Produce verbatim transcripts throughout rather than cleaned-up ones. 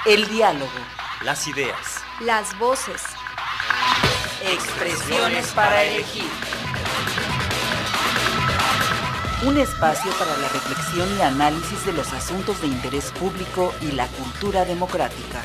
El diálogo. Las ideas. Las voces. Expresiones para elegir. Un espacio para la reflexión y análisis de los asuntos de interés público y la cultura democrática.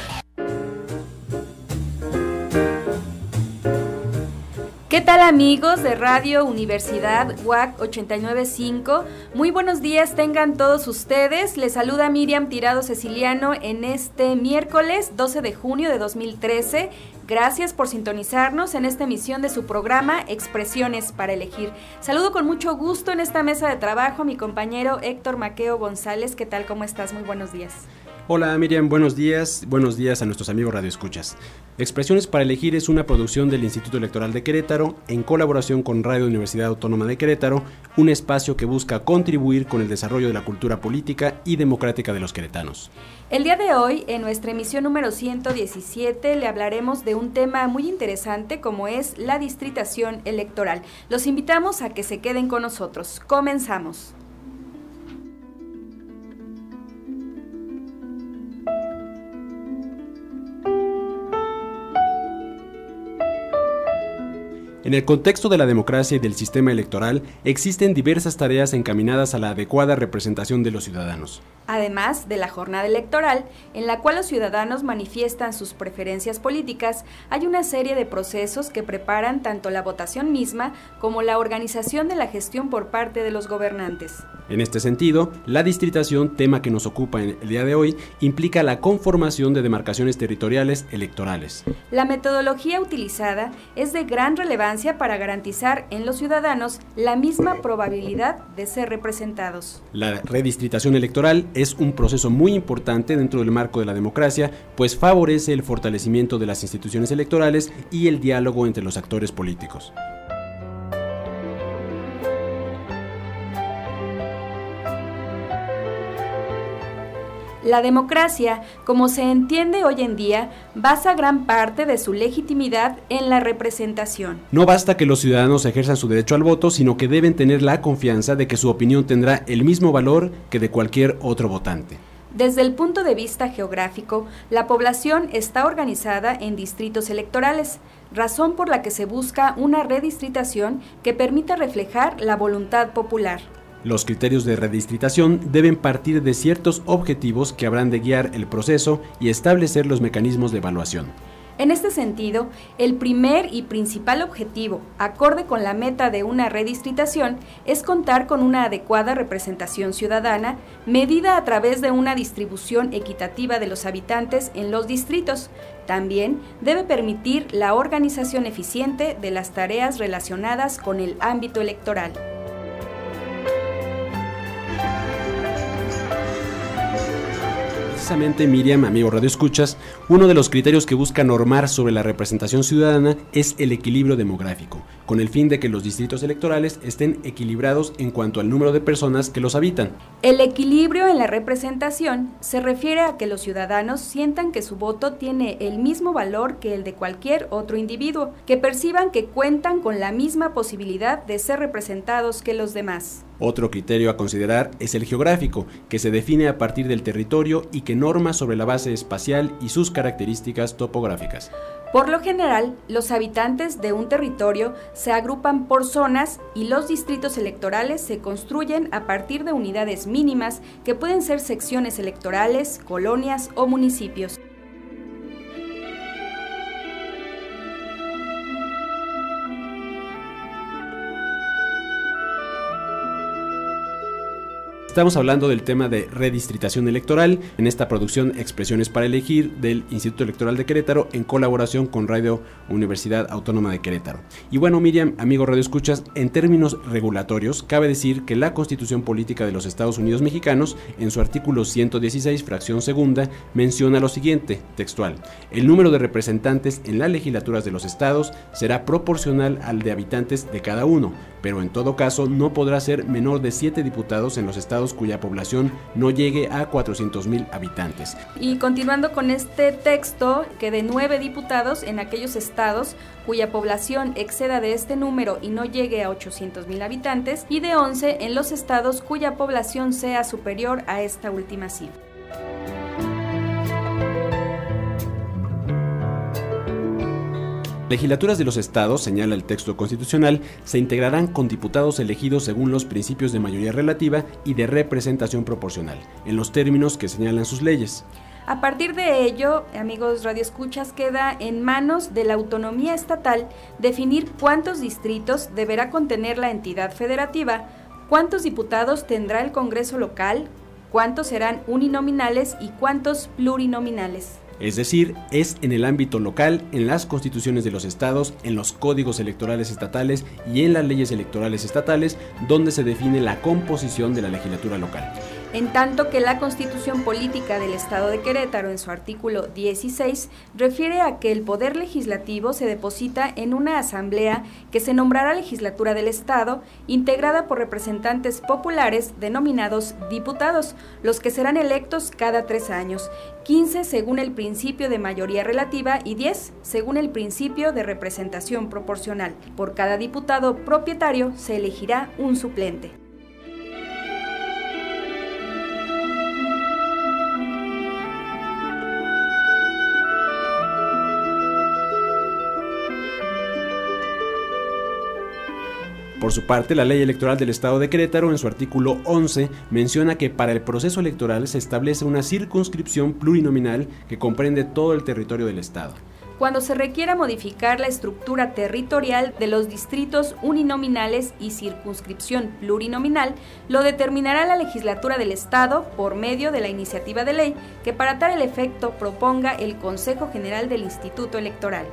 ¿Qué tal, amigos de Radio Universidad U A C ochenta y nueve punto cinco? Muy buenos días tengan todos ustedes. Les saluda Miriam Tirado Ceciliano en este miércoles doce de junio de dos mil trece. Gracias por sintonizarnos en esta emisión de su programa Expresiones para Elegir. Saludo con mucho gusto en esta mesa de trabajo a mi compañero Héctor Maqueo González. ¿Qué tal? ¿Cómo estás? Muy buenos días. Hola Miriam, buenos días, buenos días a nuestros amigos radioescuchas. Expresiones para Elegir es una producción del Instituto Electoral de Querétaro en colaboración con Radio Universidad Autónoma de Querétaro, un espacio que busca contribuir con el desarrollo de la cultura política y democrática de los queretanos. El día de hoy, en nuestra emisión número ciento diecisiete, le hablaremos de un tema muy interesante como es la distritación electoral. Los invitamos a que se queden con nosotros. Comenzamos. En el contexto de la democracia y del sistema electoral, existen diversas tareas encaminadas a la adecuada representación de los ciudadanos. Además de la jornada electoral, en la cual los ciudadanos manifiestan sus preferencias políticas, hay una serie de procesos que preparan tanto la votación misma como la organización de la gestión por parte de los gobernantes. En este sentido, la distritación, tema que nos ocupa en el día de hoy, implica la conformación de demarcaciones territoriales electorales. La metodología utilizada es de gran relevancia para garantizar en los ciudadanos la misma probabilidad de ser representados. La redistritación electoral es un proceso muy importante dentro del marco de la democracia, pues favorece el fortalecimiento de las instituciones electorales y el diálogo entre los actores políticos. La democracia, como se entiende hoy en día, basa gran parte de su legitimidad en la representación. No basta que los ciudadanos ejerzan su derecho al voto, sino que deben tener la confianza de que su opinión tendrá el mismo valor que de cualquier otro votante. Desde el punto de vista geográfico, la población está organizada en distritos electorales, razón por la que se busca una redistritación que permita reflejar la voluntad popular. Los criterios de redistritación deben partir de ciertos objetivos que habrán de guiar el proceso y establecer los mecanismos de evaluación. En este sentido, el primer y principal objetivo, acorde con la meta de una redistritación, es contar con una adecuada representación ciudadana, medida a través de una distribución equitativa de los habitantes en los distritos. También debe permitir la organización eficiente de las tareas relacionadas con el ámbito electoral. Precisamente, Miriam, amigo Radio Escuchas, uno de los criterios que busca normar sobre la representación ciudadana es el equilibrio demográfico, con el fin de que los distritos electorales estén equilibrados en cuanto al número de personas que los habitan. El equilibrio en la representación se refiere a que los ciudadanos sientan que su voto tiene el mismo valor que el de cualquier otro individuo, que perciban que cuentan con la misma posibilidad de ser representados que los demás. Otro criterio a considerar es el geográfico, que se define a partir del territorio y que norma sobre la base espacial y sus características topográficas. Por lo general, los habitantes de un territorio se agrupan por zonas y los distritos electorales se construyen a partir de unidades mínimas que pueden ser secciones electorales, colonias o municipios. Estamos hablando del tema de redistritación electoral en esta producción Expresiones para Elegir del Instituto Electoral de Querétaro en colaboración con Radio Universidad Autónoma de Querétaro. Y bueno, Miriam, amigo Radio Escuchas, en términos regulatorios, cabe decir que la Constitución Política de los Estados Unidos Mexicanos, en su artículo ciento dieciséis, fracción segunda, menciona lo siguiente, textual: el número de representantes en las legislaturas de los estados será proporcional al de habitantes de cada uno, pero en todo caso no podrá ser menor de siete diputados en los estados cuya población no llegue a cuatrocientos mil habitantes. Y continuando con este texto, que de nueve diputados en aquellos estados cuya población exceda de este número y no llegue a ochocientos mil habitantes, y de once en los estados cuya población sea superior a esta última cifra. Legislaturas de los estados, señala el texto constitucional, se integrarán con diputados elegidos según los principios de mayoría relativa y de representación proporcional, en los términos que señalan sus leyes. A partir de ello, amigos radioescuchas, queda en manos de la autonomía estatal definir cuántos distritos deberá contener la entidad federativa, cuántos diputados tendrá el Congreso local, cuántos serán uninominales y cuántos plurinominales. Es decir, es en el ámbito local, en las constituciones de los estados, en los códigos electorales estatales y en las leyes electorales estatales donde se define la composición de la legislatura local. En tanto que la Constitución Política del Estado de Querétaro, en su artículo dieciséis, refiere a que el poder legislativo se deposita en una asamblea que se nombrará legislatura del Estado, integrada por representantes populares denominados diputados, los que serán electos cada tres años, quince según el principio de mayoría relativa y diez según el principio de representación proporcional. Por cada diputado propietario se elegirá un suplente. Por su parte, la Ley Electoral del Estado de Querétaro, en su artículo once, menciona que para el proceso electoral se establece una circunscripción plurinominal que comprende todo el territorio del Estado. Cuando se requiera modificar la estructura territorial de los distritos uninominales y circunscripción plurinominal, lo determinará la legislatura del Estado por medio de la iniciativa de ley que para tal efecto proponga el Consejo General del Instituto Electoral.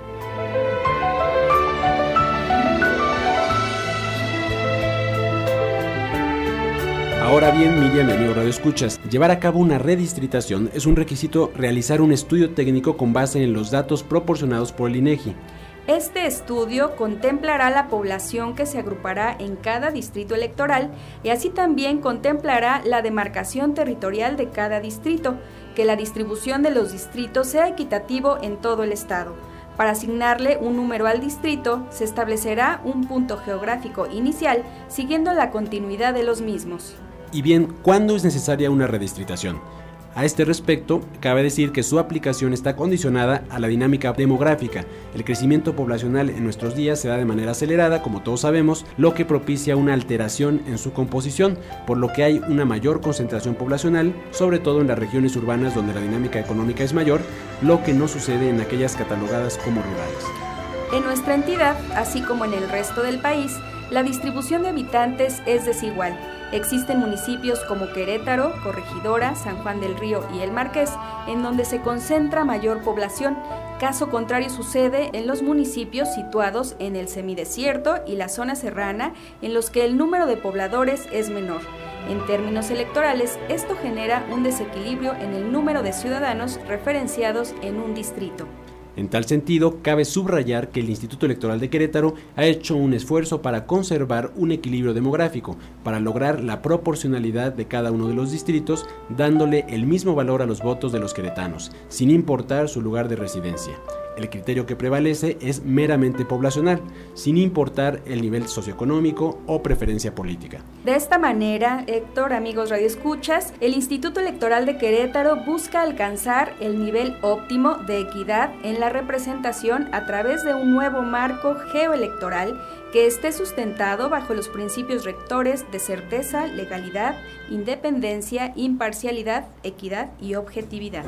Ahora bien, Miriam y amigo Radio Escuchas, llevar a cabo una redistritación es un requisito realizar un estudio técnico con base en los datos proporcionados por el INEGI. Este estudio contemplará la población que se agrupará en cada distrito electoral y así también contemplará la demarcación territorial de cada distrito, que la distribución de los distritos sea equitativo en todo el estado. Para asignarle un número al distrito, se establecerá un punto geográfico inicial siguiendo la continuidad de los mismos. Y bien, ¿cuándo es necesaria una redistritación? A este respecto, cabe decir que su aplicación está condicionada a la dinámica demográfica. El crecimiento poblacional en nuestros días se da de manera acelerada, como todos sabemos, lo que propicia una alteración en su composición, por lo que hay una mayor concentración poblacional, sobre todo en las regiones urbanas donde la dinámica económica es mayor, lo que no sucede en aquellas catalogadas como rurales. En nuestra entidad, así como en el resto del país, la distribución de habitantes es desigual. Existen municipios como Querétaro, Corregidora, San Juan del Río y El Marqués, en donde se concentra mayor población. Caso contrario sucede en los municipios situados en el semidesierto y la zona serrana, en los que el número de pobladores es menor. En términos electorales, esto genera un desequilibrio en el número de ciudadanos referenciados en un distrito. En tal sentido, cabe subrayar que el Instituto Electoral de Querétaro ha hecho un esfuerzo para conservar un equilibrio demográfico, para lograr la proporcionalidad de cada uno de los distritos, dándole el mismo valor a los votos de los queretanos, sin importar su lugar de residencia. El criterio que prevalece es meramente poblacional, sin importar el nivel socioeconómico o preferencia política. De esta manera, Héctor, amigos radioescuchas, el Instituto Electoral de Querétaro busca alcanzar el nivel óptimo de equidad en la representación a través de un nuevo marco geoelectoral que esté sustentado bajo los principios rectores de certeza, legalidad, independencia, imparcialidad, equidad y objetividad.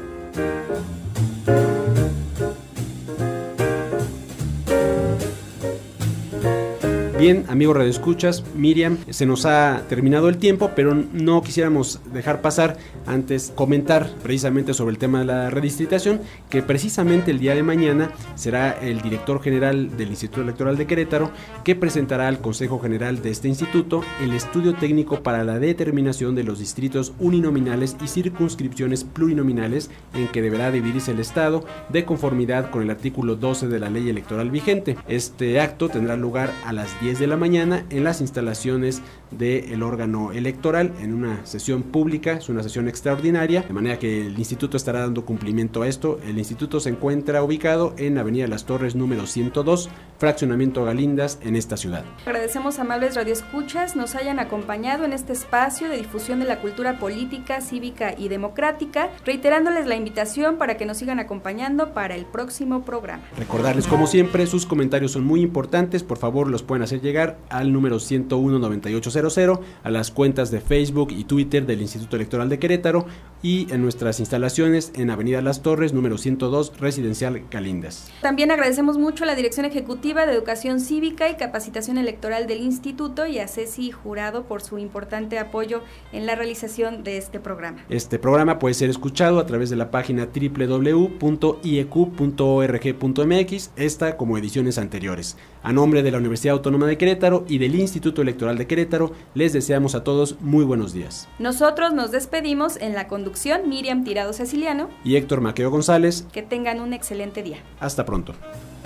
Bien, amigos radioescuchas, Miriam, se nos ha terminado el tiempo, pero no quisiéramos dejar pasar antes comentar precisamente sobre el tema de la redistritación, que precisamente el día de mañana será el director general del Instituto Electoral de Querétaro que presentará al Consejo General de este instituto el estudio técnico para la determinación de los distritos uninominales y circunscripciones plurinominales en que deberá dividirse el Estado de conformidad con el artículo doce de la ley electoral vigente. Este acto tendrá lugar a las diez de la mañana en las instalaciones del órgano electoral en una sesión pública, es una sesión extraordinaria, de manera que el instituto estará dando cumplimiento a esto. El instituto se encuentra ubicado en Avenida Las Torres número ciento dos, fraccionamiento Galindas, en esta ciudad. Agradecemos a amables radioescuchas nos hayan acompañado en este espacio de difusión de la cultura política, cívica y democrática, reiterándoles la invitación para que nos sigan acompañando para el próximo programa. Recordarles, como siempre, sus comentarios son muy importantes, por favor los pueden hacer llegar al número ciento uno noventa y ocho cero cero, a las cuentas de Facebook y Twitter del Instituto Electoral de Querétaro y en nuestras instalaciones en Avenida Las Torres número ciento dos, Residencial Galindas. También agradecemos mucho a la Dirección Ejecutiva de Educación Cívica y Capacitación Electoral del Instituto y a Ceci Jurado por su importante apoyo en la realización de este programa. Este programa puede ser escuchado a través de la página doble u doble u doble u punto i e cu punto org punto m x, esta como ediciones anteriores. A nombre de la Universidad Autónoma de Querétaro y del Instituto Electoral de Querétaro, les deseamos a todos muy buenos días. Nosotros nos despedimos en la conducción, Miriam Tirado Ceciliano y Héctor Maqueo González. Que tengan un excelente día. Hasta pronto.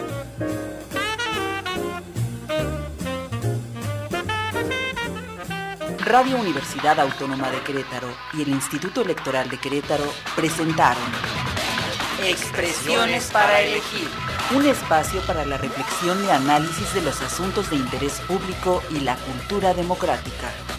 Radio Universidad Autónoma de Querétaro y el Instituto Electoral de Querétaro presentaron Expresiones para elegir, un espacio para la reflexión y análisis de los asuntos de interés público y la cultura democrática.